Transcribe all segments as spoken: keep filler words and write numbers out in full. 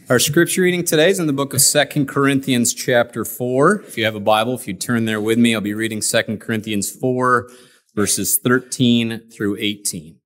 Our scripture reading today is in the book of Second Corinthians chapter four. If you have a Bible, if you turn there with me, I'll be reading Second Corinthians four, verses thirteen through eighteen.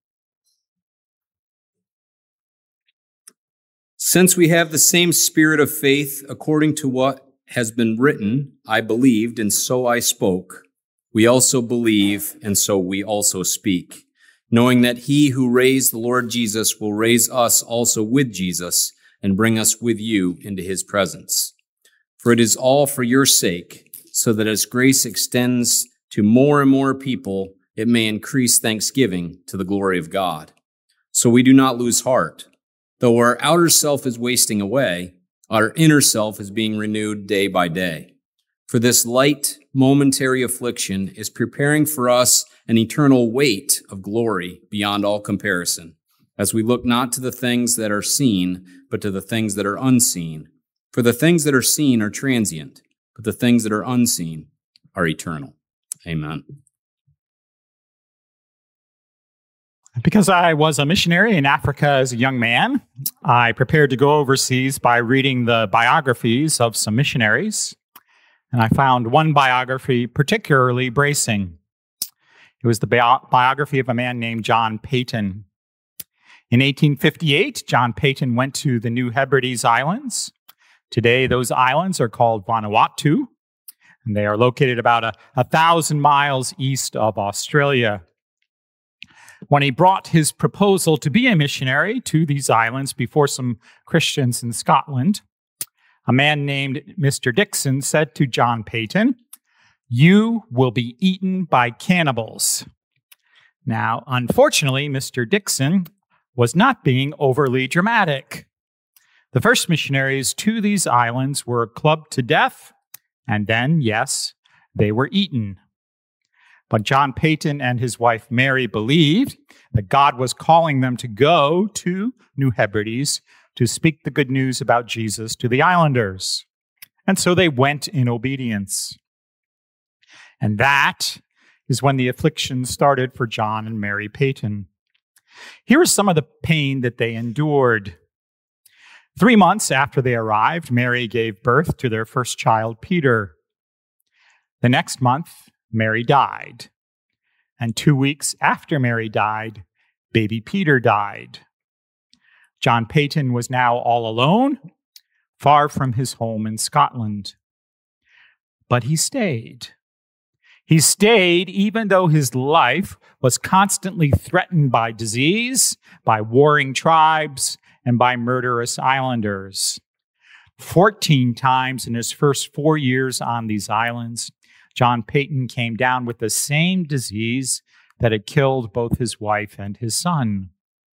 Since we have the same spirit of faith, according to what has been written, I believed, and so I spoke. We also believe, and so we also speak, knowing that he who raised the Lord Jesus will raise us also with Jesus and bring us with you into his presence. For it is all for your sake, so that as grace extends to more and more people, it may increase thanksgiving to the glory of God. So we do not lose heart. Though our outer self is wasting away, our inner self is being renewed day by day. For this light, momentary affliction is preparing for us an eternal weight of glory beyond all comparison, as we look not to the things that are seen, but to the things that are unseen. For the things that are seen are transient, but the things that are unseen are eternal. Amen. Because I was a missionary in Africa as a young man, I prepared to go overseas by reading the biographies of some missionaries, and I found one biography particularly bracing. It was the bi- biography of a man named John Paton. In eighteen fifty-eight, John Paton went to the New Hebrides Islands. Today, those islands are called Vanuatu, and they are located about a, a thousand miles east of Australia. When he brought his proposal to be a missionary to these islands before some Christians in Scotland, a man named Mister Dixon said to John Paton, "You will be eaten by cannibals." Now, unfortunately, Mister Dixon was not being overly dramatic. The first missionaries to these islands were clubbed to death, and then, yes, they were eaten. But John Paton and his wife Mary believed that God was calling them to go to New Hebrides to speak the good news about Jesus to the islanders. And so they went in obedience. And that is when the affliction started for John and Mary Paton. Here is some of the pain that they endured. Three months after they arrived, Mary gave birth to their first child, Peter. The next month, Mary died. And two weeks after Mary died, baby Peter died. John Paton was now all alone, far from his home in Scotland. But he stayed. He stayed even though his life was constantly threatened by disease, by warring tribes, and by murderous islanders. Fourteen times in his first four years on these islands, John Paton came down with the same disease that had killed both his wife and his son.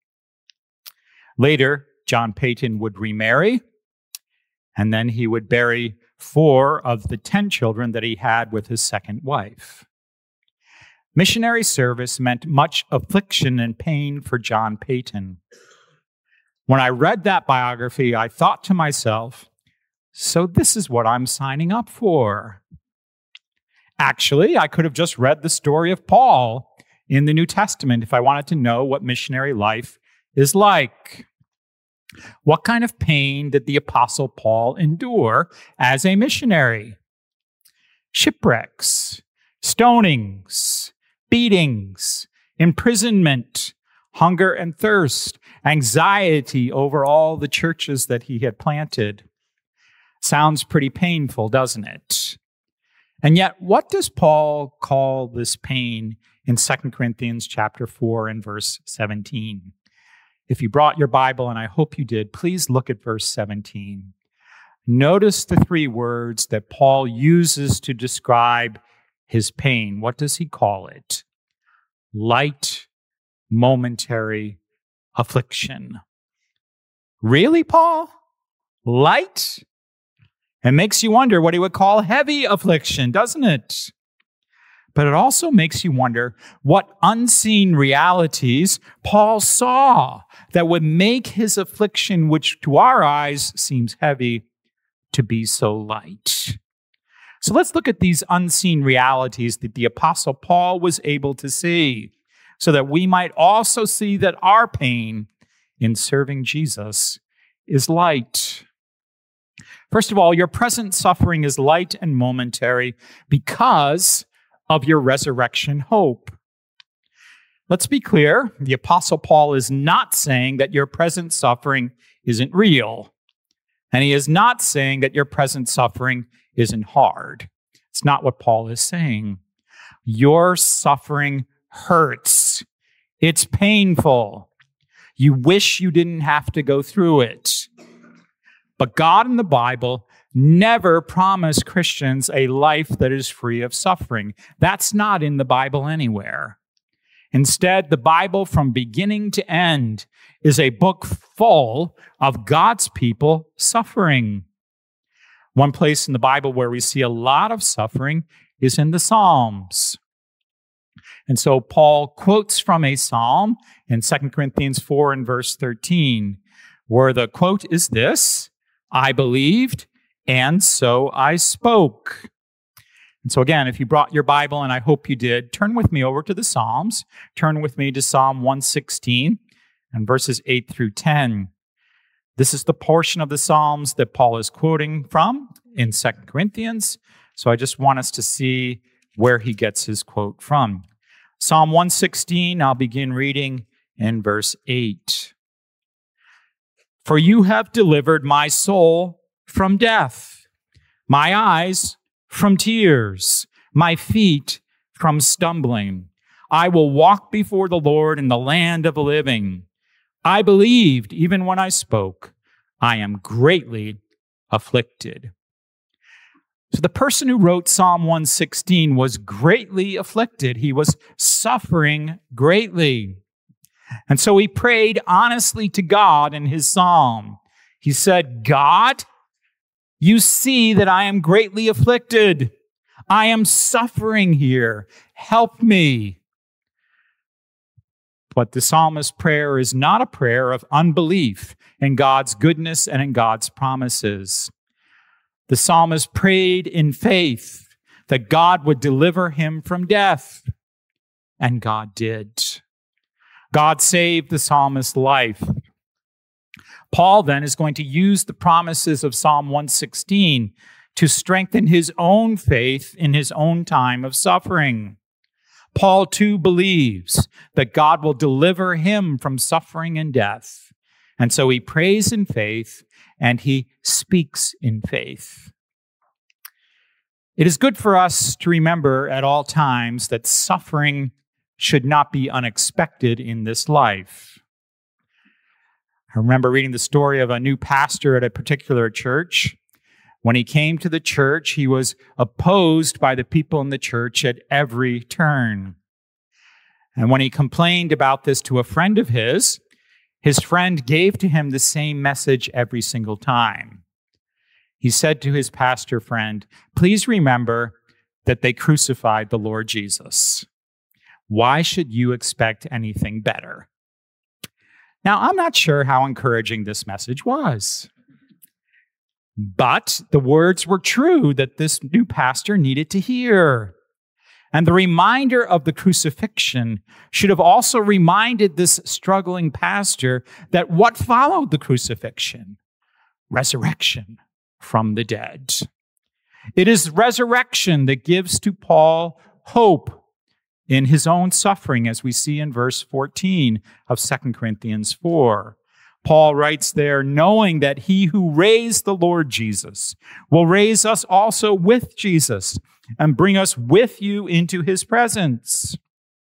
Later, John Paton would remarry, and then he would bury four of the ten children that he had with his second wife. Missionary service meant much affliction and pain for John Paton. When I read that biography, I thought to myself, so this is what I'm signing up for. Actually, I could have just read the story of Paul in the New Testament if I wanted to know what missionary life is like. What kind of pain did the Apostle Paul endure as a missionary? Shipwrecks, stonings, beatings, imprisonment, hunger and thirst, anxiety over all the churches that he had planted. Sounds pretty painful, doesn't it? And yet, what does Paul call this pain in Second Corinthians chapter four and verse seventeen? If you brought your Bible, and I hope you did, please look at verse seventeen. Notice the three words that Paul uses to describe his pain. What does he call it? Light, momentary affliction. Really, Paul? Light? It makes you wonder what he would call heavy affliction, doesn't it? But it also makes you wonder what unseen realities Paul saw that would make his affliction, which to our eyes seems heavy, to be so light. So let's look at these unseen realities that the Apostle Paul was able to see, so that we might also see that our pain in serving Jesus is light. First of all, your present suffering is light and momentary because of your resurrection hope. Let's be clear, the Apostle Paul is not saying that your present suffering isn't real. And he is not saying that your present suffering isn't hard. It's not what Paul is saying. Your suffering hurts. It's painful. You wish you didn't have to go through it. But God in the Bible never promised Christians a life that is free of suffering. That's not in the Bible anywhere. Instead, the Bible from beginning to end is a book full of God's people suffering. One place in the Bible where we see a lot of suffering is in the Psalms. And so Paul quotes from a psalm in Second Corinthians four and verse thirteen, where the quote is this, "I believed, and so I spoke." And so again, if you brought your Bible, and I hope you did, turn with me over to the Psalms. Turn with me to Psalm one sixteen and verses eight through ten. This is the portion of the Psalms that Paul is quoting from in Second Corinthians. So I just want us to see where he gets his quote from. Psalm one sixteen, I'll begin reading in verse eight. "For you have delivered my soul from death, my eyes from tears, my feet from stumbling. I will walk before the Lord in the land of the living. I believed even when I spoke. I am greatly afflicted." So the person who wrote Psalm one sixteen was greatly afflicted. He was suffering greatly. And so he prayed honestly to God in his psalm. He said, "God, you see that I am greatly afflicted. I am suffering here. Help me." But the psalmist's prayer is not a prayer of unbelief in God's goodness and in God's promises. The psalmist prayed in faith that God would deliver him from death, and God did. God saved the psalmist's life. Paul then is going to use the promises of Psalm one sixteen to strengthen his own faith in his own time of suffering. Paul too believes that God will deliver him from suffering and death. And so he prays in faith and he speaks in faith. It is good for us to remember at all times that suffering should not be unexpected in this life. I remember reading the story of a new pastor at a particular church. When he came to the church, he was opposed by the people in the church at every turn. And when he complained about this to a friend of his, his friend gave to him the same message every single time. He said to his pastor friend, "Please remember that they crucified the Lord Jesus. Why should you expect anything better?" Now, I'm not sure how encouraging this message was. But the words were true that this new pastor needed to hear. And the reminder of the crucifixion should have also reminded this struggling pastor that what followed the crucifixion? Resurrection from the dead. It is resurrection that gives to Paul hope in his own suffering, as we see in verse fourteen of Second Corinthians four. Paul writes there, knowing that he who raised the Lord Jesus will raise us also with Jesus and bring us with you into his presence.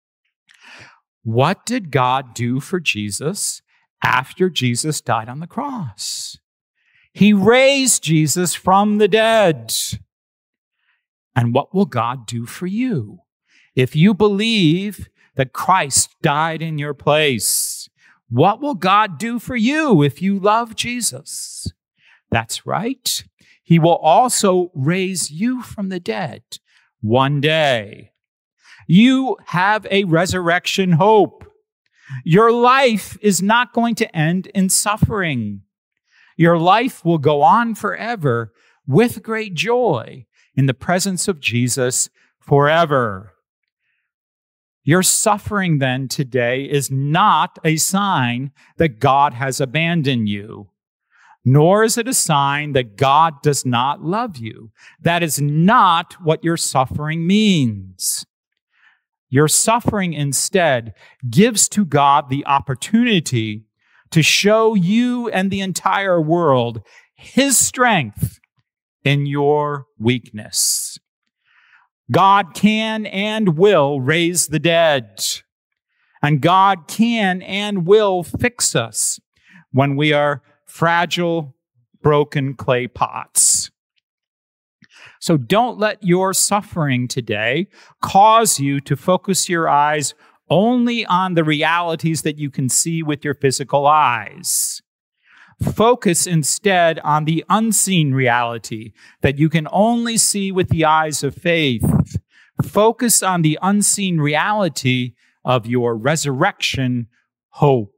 What did God do for Jesus after Jesus died on the cross? He raised Jesus from the dead. And what will God do for you if you believe that Christ died in your place? What will God do for you if you love Jesus? That's right. He will also raise you from the dead one day. You have a resurrection hope. Your life is not going to end in suffering. Your life will go on forever with great joy in the presence of Jesus forever. Your suffering then today is not a sign that God has abandoned you. nor is it a sign that God does not love you. That is not what your suffering means. Your suffering instead gives to God the opportunity to show you and the entire world his strength in your weakness. God can and will raise the dead, and God can and will fix us when we are fragile, broken clay pots. So don't let your suffering today cause you to focus your eyes only on the realities that you can see with your physical eyes. Focus instead on the unseen reality that you can only see with the eyes of faith. Focus on the unseen reality of your resurrection hope.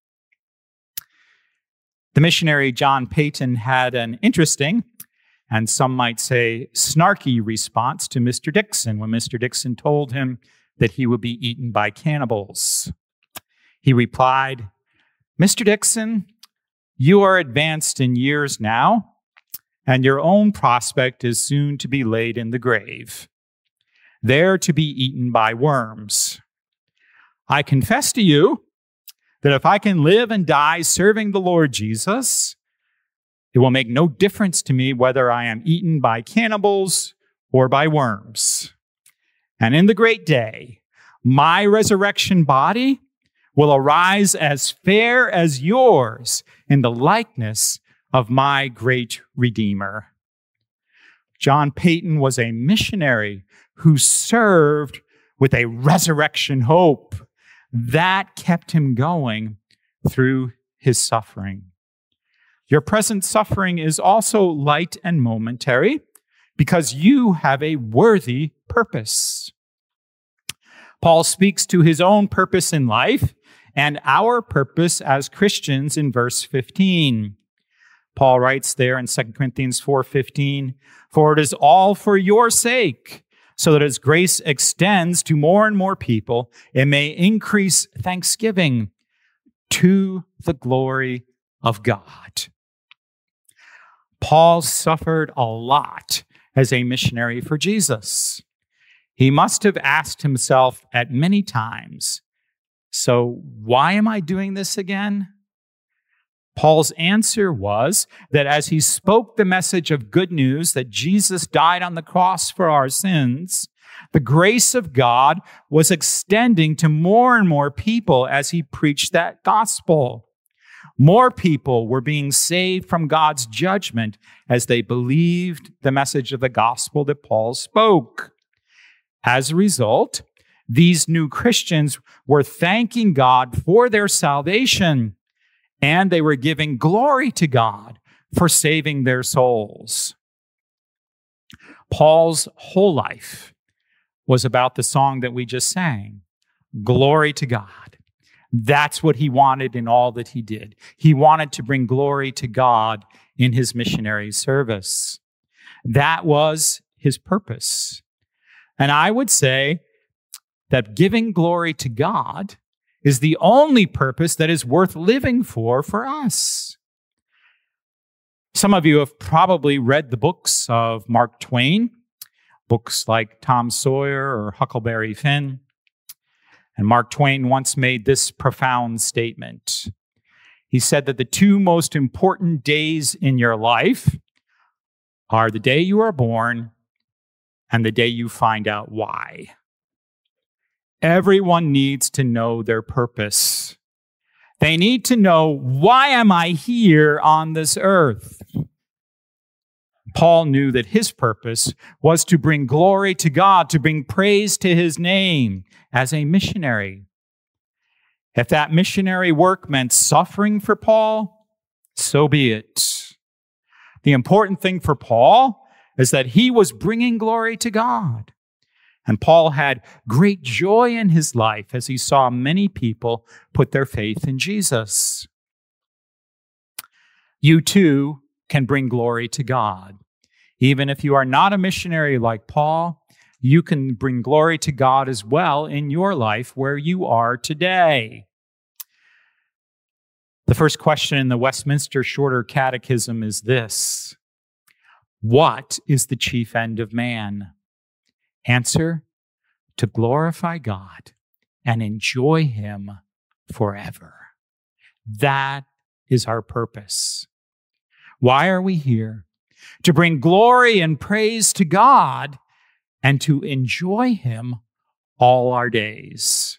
The missionary John Paton had an interesting, and some might say snarky, response to Mister Dixon when Mister Dixon told him that he would be eaten by cannibals. He replied, "Mister Dixon, you are advanced in years now, and your own prospect is soon to be laid in the grave, there to be eaten by worms. I confess to you that if I can live and die serving the Lord Jesus, it will make no difference to me whether I am eaten by cannibals or by worms. And in the great day, my resurrection body will arise as fair as yours in the likeness of my great Redeemer." John Paton was a missionary who served with a resurrection hope that kept him going through his suffering. Your present suffering is also light and momentary because you have a worthy purpose. Paul speaks to his own purpose in life and our purpose as Christians in verse fifteen. Paul writes there in Second Corinthians four fifteen, "For it is all for your sake, so that as grace extends to more and more people, it may increase thanksgiving to the glory of God." Paul suffered a lot as a missionary for Jesus. He must have asked himself at many times, "So why am I doing this again?" Paul's answer was that as he spoke the message of good news that Jesus died on the cross for our sins, the grace of God was extending to more and more people as he preached that gospel. More people were being saved from God's judgment as they believed the message of the gospel that Paul spoke. As a result, these new Christians were thanking God for their salvation, and they were giving glory to God for saving their souls. Paul's whole life was about the song that we just sang, glory to God. That's what he wanted in all that he did. He wanted to bring glory to God in his missionary service. That was his purpose. And I would say that giving glory to God is the only purpose that is worth living for for us. Some of you have probably read the books of Mark Twain, books like Tom Sawyer or Huckleberry Finn. And Mark Twain once made this profound statement. He said that the two most important days in your life are the day you are born and the day you find out why. Everyone needs to know their purpose. They need to know, why am I here on this earth? Paul knew that his purpose was to bring glory to God, to bring praise to his name as a missionary. If that missionary work meant suffering for Paul, so be it. The important thing for Paul is that he was bringing glory to God. And Paul had great joy in his life as he saw many people put their faith in Jesus. You too can bring glory to God. Even if you are not a missionary like Paul, you can bring glory to God as well in your life where you are today. The first question in the Westminster Shorter Catechism is this: what is the chief end of man? Answer: to glorify God and enjoy Him forever. That is our purpose. Why are we here? To bring glory and praise to God and to enjoy Him all our days.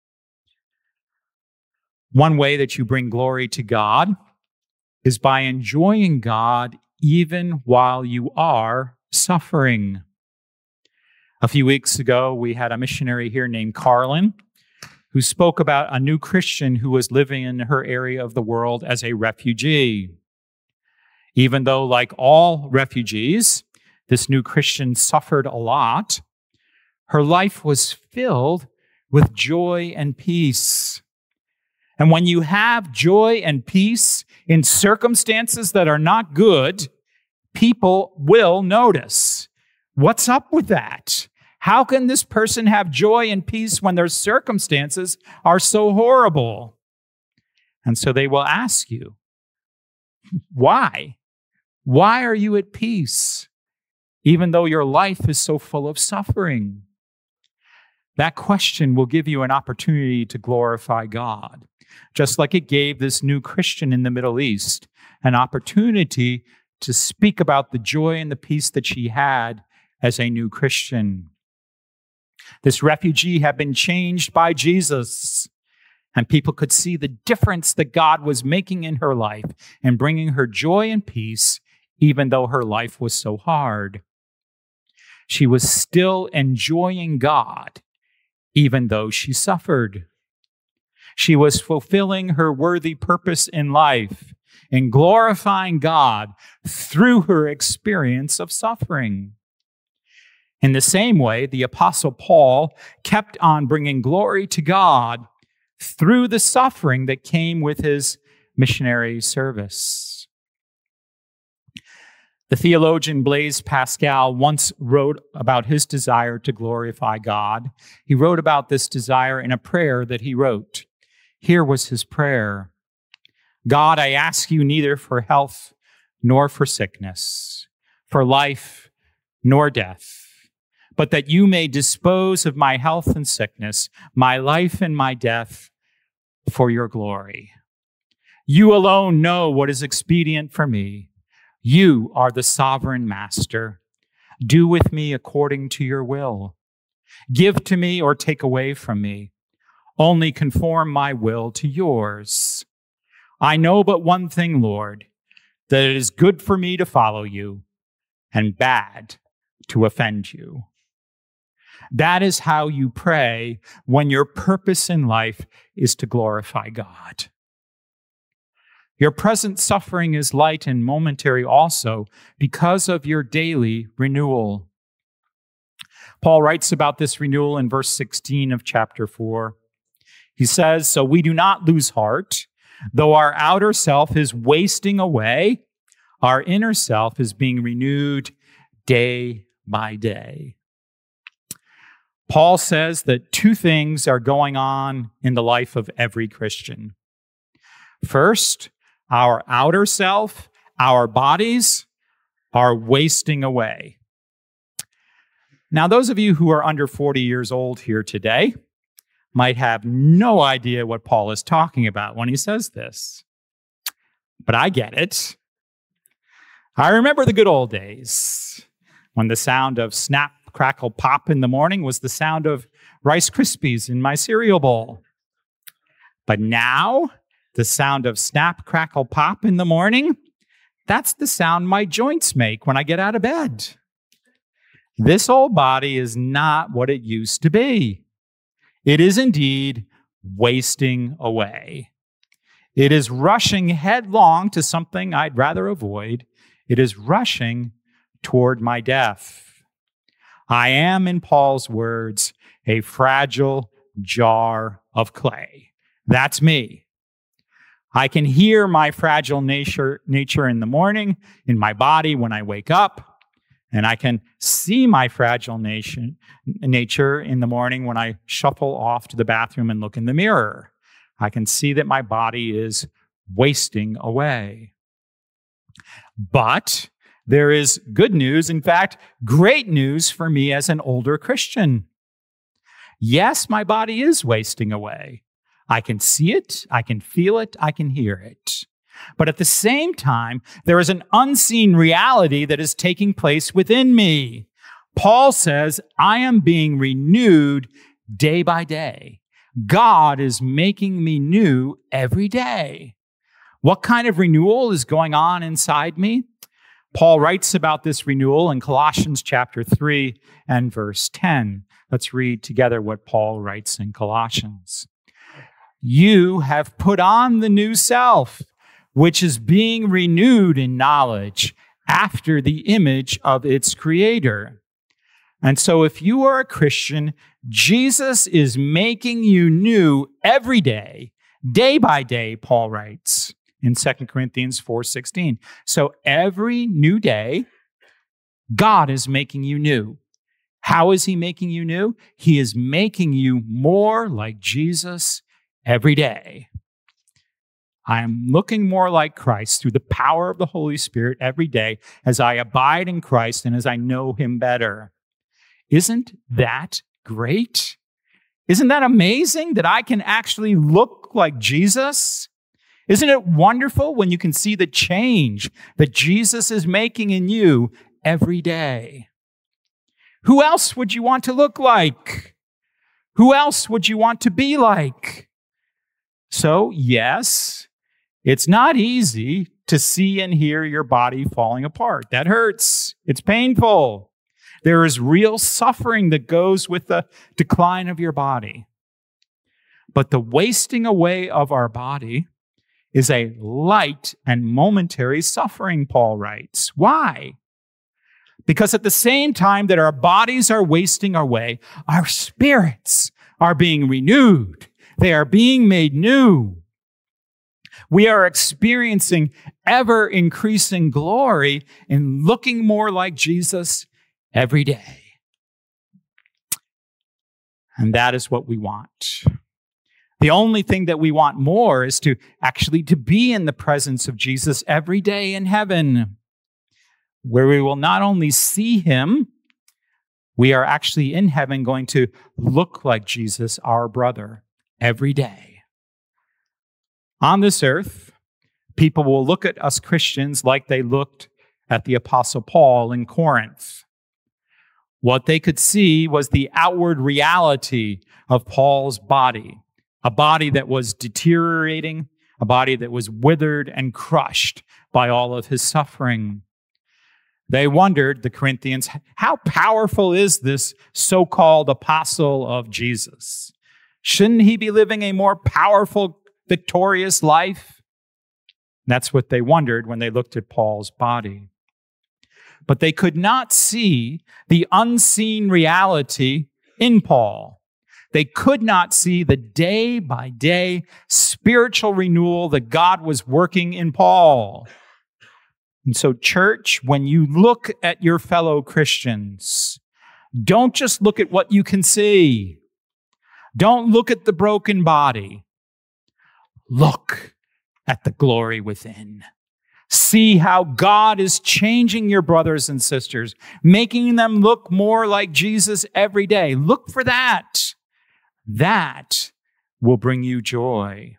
One way that you bring glory to God is by enjoying God even while you are suffering. A few weeks ago, we had a missionary here named Carlin who spoke about a new Christian who was living in her area of the world as a refugee. Even though, like all refugees, this new Christian suffered a lot, her life was filled with joy and peace. And when you have joy and peace in circumstances that are not good, people will notice. What's up with that? How can this person have joy and peace when their circumstances are so horrible? And so they will ask you, why? Why are you at peace, even though your life is so full of suffering? That question will give you an opportunity to glorify God, just like it gave this new Christian in the Middle East an opportunity to speak about the joy and the peace that she had as a new Christian. This refugee had been changed by Jesus, and people could see the difference that God was making in her life and bringing her joy and peace, even though her life was so hard. She was still enjoying God, even though she suffered. She was fulfilling her worthy purpose in life and glorifying God through her experience of suffering. In the same way, the Apostle Paul kept on bringing glory to God through the suffering that came with his missionary service. The theologian Blaise Pascal once wrote about his desire to glorify God. He wrote about this desire in a prayer that he wrote. Here was his prayer: God, I ask you neither for health nor for sickness, for life nor death, but that you may dispose of my health and sickness, my life and my death, for your glory. You alone know what is expedient for me. You are the sovereign master. Do with me according to your will. Give to me or take away from me. Only conform my will to yours. I know but one thing, Lord, that it is good for me to follow you and bad to offend you. That is how you pray when your purpose in life is to glorify God. Your present suffering is light and momentary also because of your daily renewal. Paul writes about this renewal in verse sixteen of chapter four. He says, so we do not lose heart. Though our outer self is wasting away, our inner self is being renewed day by day. Paul says that two things are going on in the life of every Christian. First, our outer self, our bodies, are wasting away. Now, those of you who are under forty years old here today might have no idea what Paul is talking about when he says this. But I get it. I remember the good old days when the sound of snap, crackle, pop in the morning was the sound of Rice Krispies in my cereal bowl. But now, the sound of snap, crackle, pop in the morning, that's the sound my joints make when I get out of bed. This old body is not what it used to be. It is indeed wasting away. It is rushing headlong to something I'd rather avoid. It is rushing toward my death. I am, in Paul's words, a fragile jar of clay. That's me. I can hear my fragile nature, nature in the morning, in my body when I wake up. And I can see my fragile nation, nature in the morning when I shuffle off to the bathroom and look in the mirror. I can see that my body is wasting away. But there is good news, in fact, great news for me as an older Christian. Yes, my body is wasting away. I can see it, I can feel it, I can hear it. But at the same time, there is an unseen reality that is taking place within me. Paul says, I am being renewed day by day. God is making me new every day. What kind of renewal is going on inside me? Paul writes about this renewal in Colossians chapter three and verse ten. Let's read together what Paul writes in Colossians. You have put on the new self, which is being renewed in knowledge after the image of its creator. And so if you are a Christian, Jesus is making you new every day, day by day, Paul writes in Second Corinthians four sixteen. So every new day, God is making you new. How is he making you new? He is making you more like Jesus every day. I am looking more like Christ through the power of the Holy Spirit every day as I abide in Christ and as I know him better. Isn't that great? Isn't that amazing that I can actually look like Jesus? Isn't it wonderful when you can see the change that Jesus is making in you every day? Who else would you want to look like? Who else would you want to be like? So, yes, it's not easy to see and hear your body falling apart. That hurts. It's painful. There is real suffering that goes with the decline of your body. But the wasting away of our body is a light and momentary suffering, Paul writes. Why? Because at the same time that our bodies are wasting away, our spirits are being renewed. They are being made new. We are experiencing ever increasing glory in looking more like Jesus every day. And that is what we want. The only thing that we want more is to actually to be in the presence of Jesus every day in heaven, where we will not only see him, we are actually in heaven going to look like Jesus, our brother, every day. On this earth, people will look at us Christians like they looked at the Apostle Paul in Corinth. What they could see was the outward reality of Paul's body, a body that was deteriorating, a body that was withered and crushed by all of his suffering. They wondered, the Corinthians, how powerful is this so-called apostle of Jesus? Shouldn't he be living a more powerful, victorious life? That's what they wondered when they looked at Paul's body. But they could not see the unseen reality in Paul. They could not see the day-by-day spiritual renewal that God was working in Paul. And so, church, when you look at your fellow Christians, don't just look at what you can see. Don't look at the broken body. Look at the glory within. See how God is changing your brothers and sisters, making them look more like Jesus every day. Look for that. That will bring you joy.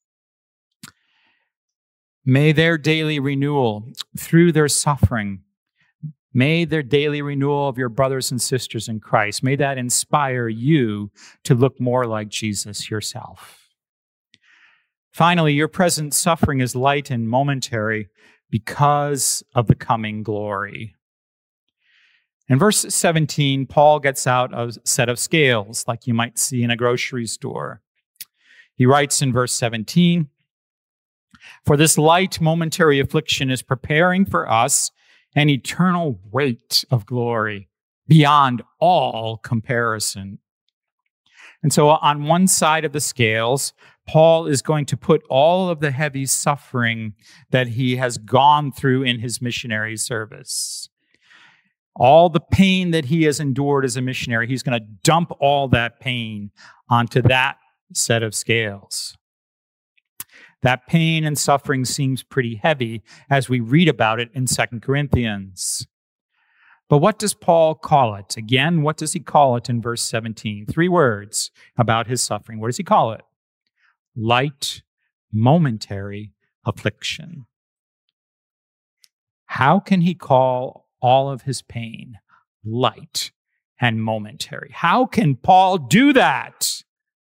May their daily renewal through their suffering, may their daily renewal of your brothers and sisters in Christ, may that inspire you to look more like Jesus yourself. Finally, your present suffering is light and momentary because of the coming glory. In verse seventeen, Paul gets out a set of scales like you might see in a grocery store. He writes in verse seventeen, "For this light momentary affliction is preparing for us an eternal weight of glory beyond all comparison." And so on one side of the scales, Paul is going to put all of the heavy suffering that he has gone through in his missionary service. All the pain that he has endured as a missionary, he's going to dump all that pain onto that set of scales. That pain and suffering seems pretty heavy as we read about it in Second Corinthians. But what does Paul call it? Again, what does he call it in verse seventeen? Three words about his suffering. What does he call it? Light, momentary affliction. How can he call all of his pain light and momentary? How can Paul do that?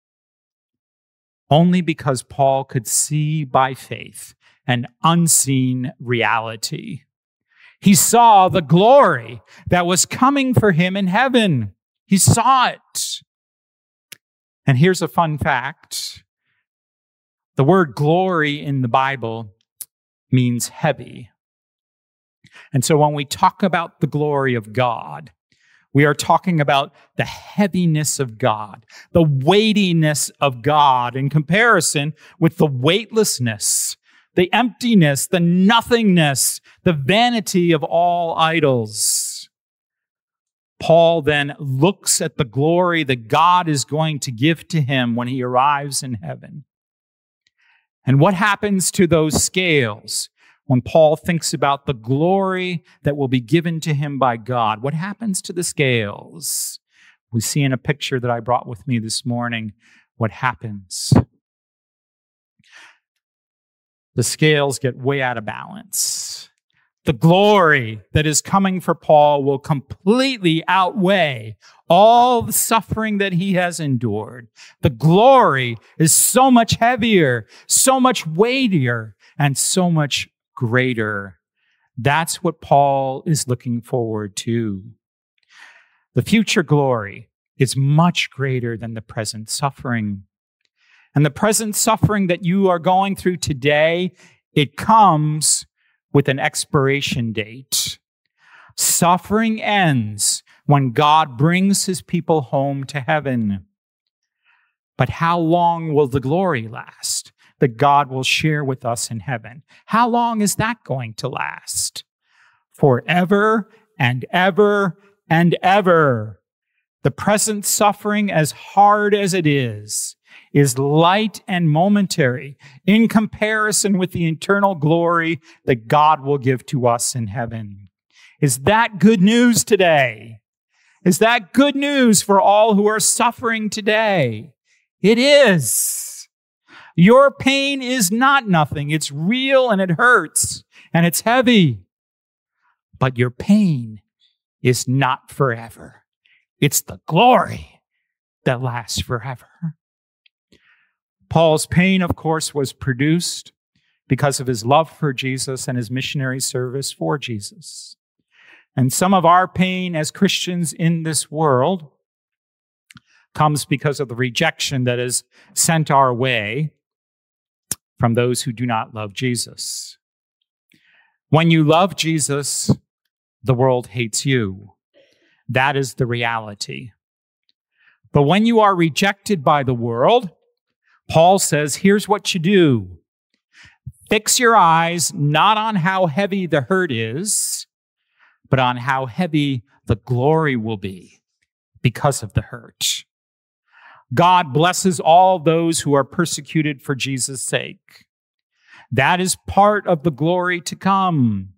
Only because Paul could see by faith an unseen reality. He saw the glory that was coming for him in heaven. He saw it. And here's a fun fact. The word glory in the Bible means heavy. And so when we talk about the glory of God, we are talking about the heaviness of God, the weightiness of God in comparison with the weightlessness, the emptiness, the nothingness, the vanity of all idols. Paul then looks at the glory that God is going to give to him when he arrives in heaven. And what happens to those scales when Paul thinks about the glory that will be given to him by God? What happens to the scales? We see in a picture that I brought with me this morning what happens. The scales get way out of balance. The glory that is coming for Paul will completely outweigh all the suffering that he has endured. The glory is so much heavier, so much weightier, and so much greater. That's what Paul is looking forward to. The future glory is much greater than the present suffering. And the present suffering that you are going through today, it comes with an expiration date. Suffering ends when God brings his people home to heaven. But how long will the glory last that God will share with us in heaven? How long is that going to last? Forever and ever and ever. The present suffering, as hard as it is, is light and momentary in comparison with the eternal glory that God will give to us in heaven. Is that good news today? Is that good news for all who are suffering today? It is. Your pain is not nothing. It's real and it hurts and it's heavy. But your pain is not forever. It's the glory that lasts forever. Paul's pain, of course, was produced because of his love for Jesus and his missionary service for Jesus. And some of our pain as Christians in this world comes because of the rejection that is sent our way from those who do not love Jesus. When you love Jesus, the world hates you. That is the reality. But when you are rejected by the world, Paul says, here's what you do. Fix your eyes not on how heavy the hurt is, but on how heavy the glory will be because of the hurt. God blesses all those who are persecuted for Jesus' sake. That is part of the glory to come.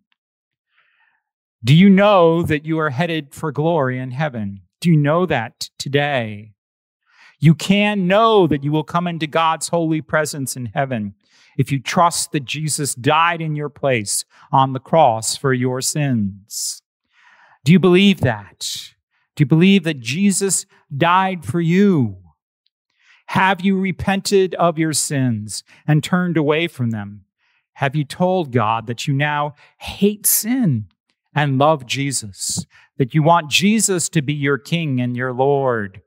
Do you know that you are headed for glory in heaven? Do you know that today? You can know that you will come into God's holy presence in heaven if you trust that Jesus died in your place on the cross for your sins. Do you believe that? Do you believe that Jesus died for you? Have you repented of your sins and turned away from them? Have you told God that you now hate sin and love Jesus, that you want Jesus to be your King and your Lord?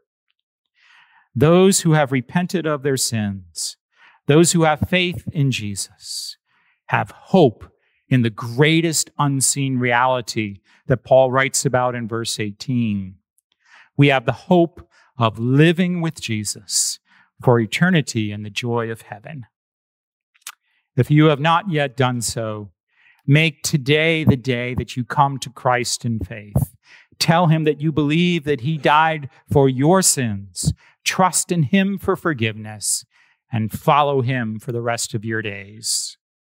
Those who have repented of their sins, those who have faith in Jesus, have hope in the greatest unseen reality that Paul writes about in verse eighteen. We have the hope of living with Jesus for eternity in the joy of heaven. If you have not yet done so, make today the day that you come to Christ in faith. Tell him that you believe that he died for your sins. Trust in him for forgiveness and follow him for the rest of your days.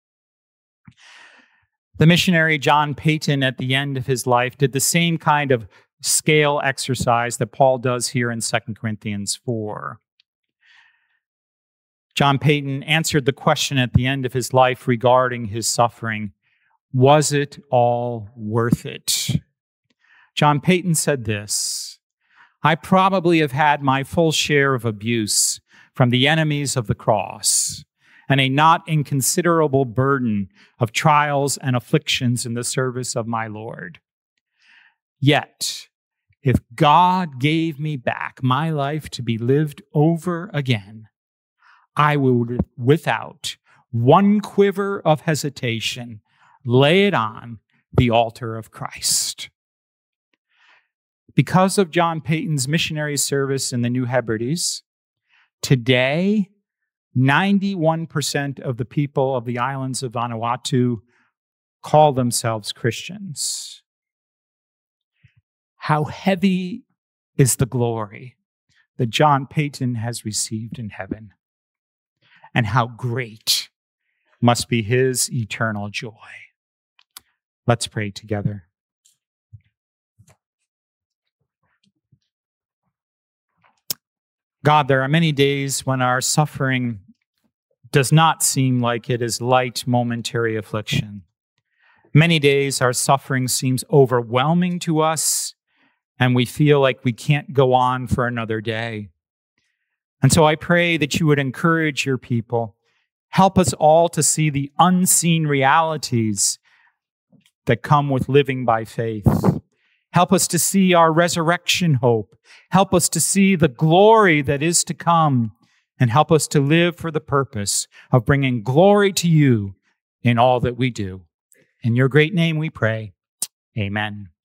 The missionary John Paton, at the end of his life, did the same kind of scale exercise that Paul does here in Second Corinthians four. John Paton answered the question at the end of his life regarding his suffering, was it all worth it? John Paton said this, I probably have had my full share of abuse from the enemies of the cross, and a not inconsiderable burden of trials and afflictions in the service of my Lord. Yet, if God gave me back my life to be lived over again, I would, without one quiver of hesitation, lay it on the altar of Christ. Because of John Paton's missionary service in the New Hebrides, today, ninety-one percent of the people of the islands of Vanuatu call themselves Christians. How heavy is the glory that John Paton has received in heaven, and how great must be his eternal joy. Let's pray together. God, there are many days when our suffering does not seem like it is light, momentary affliction. Many days our suffering seems overwhelming to us, and we feel like we can't go on for another day. And so I pray that you would encourage your people. Help us all to see the unseen realities that come with living by faith. Help us to see our resurrection hope. Help us to see the glory that is to come. And help us to live for the purpose of bringing glory to you in all that we do. In your great name we pray. Amen.